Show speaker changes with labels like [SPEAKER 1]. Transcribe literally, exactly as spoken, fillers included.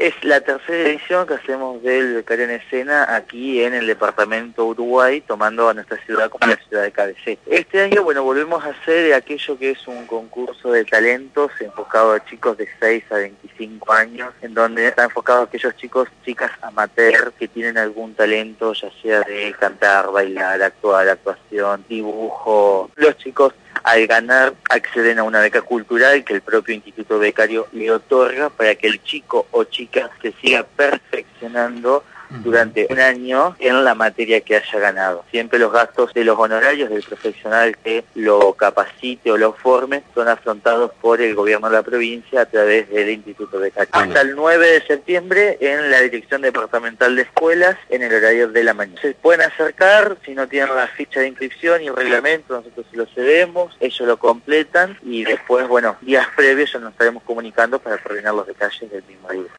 [SPEAKER 1] Es la tercera edición que hacemos del Becario en Escena aquí en el departamento Uruguay, tomando a nuestra ciudad como la ciudad de cabecera. Este año, bueno, volvemos a hacer aquello que es un concurso de talentos enfocado a chicos de seis a veinticinco años, en donde está enfocado a aquellos chicos, chicas amateur que tienen algún talento, ya sea de cantar, bailar, actuar, actuación, dibujo. Los chicos, al ganar, acceden a una beca cultural que el propio Instituto Becario le otorga para que el chico o chica se siga perfeccionando durante un año en la materia que haya ganado. Siempre los gastos de los honorarios del profesional que lo capacite o lo forme son afrontados por el gobierno de la provincia a través del Instituto Becario. Hasta el nueve de septiembre en la Dirección Departamental de Escuelas en el horario de la mañana. Se pueden acercar, si no tienen la ficha de inscripción y el reglamento, nosotros se lo cedemos, ellos lo completan y después, bueno, días previos ya nos estaremos comunicando para coordinar los detalles del mismo día.